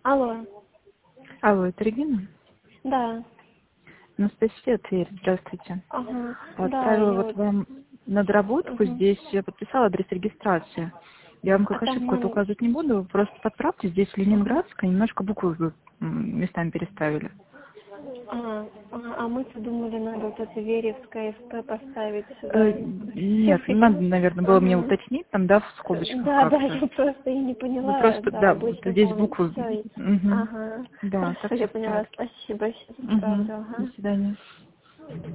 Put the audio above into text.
Алло. Алло, это Регина? Да. Анастасия Тверь, здравствуйте. Ага. Отправила Да, вот вам на доработку, Мгм. здесь я подписала адрес регистрации. Я вам А как там ошибку это нам... указывать не буду, просто подправьте, здесь Ленинградская, немножко буквы вы местами переставили. А мы-то думали, надо вот это Веревское ФП поставить сюда. Нет, надо, наверное, было мне Ага. уточнить там, да, в скобочках Да, как-то. я просто и не Вы поняла, просто, да, да, вот обычно здесь там буквы. все. Мгм. Ага. Да, так Хорошо, все я в поняла, порядке. спасибо, сейчас Угу. исправлю, До ага. свидания.